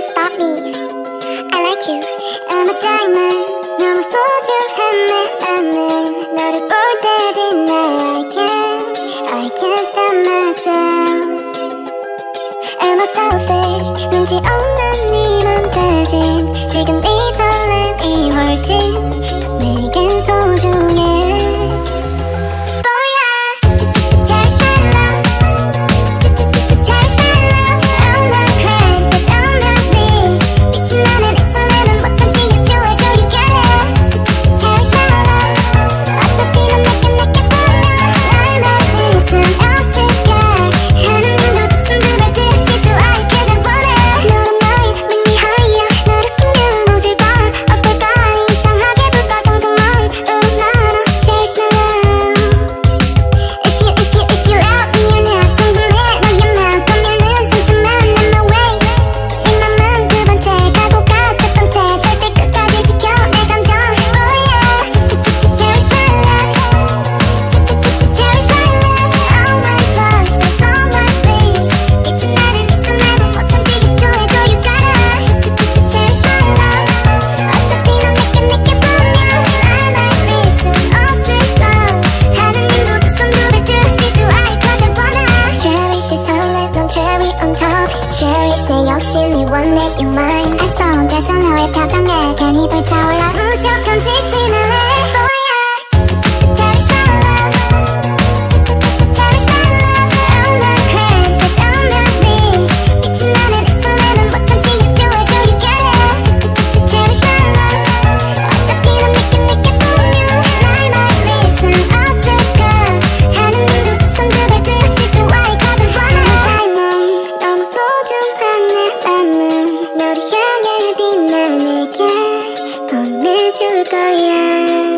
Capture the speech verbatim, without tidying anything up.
stop me. I like you, I'm a diamond. 너무 소중한 내 맘은 너를 볼 때마다 I can't, I can't stop myself. Am I selfish? 눈치 없는 네 맘 대신 지금 이 설렘이 훨씬 더 내겐 소중해. Cherish 내 욕심이 원해 you mine. 알싸운 계속 너의 표정에 괜히 불타올라 무조건 지진 않아. 너를 향해 빛나 내게 보내줄 거야.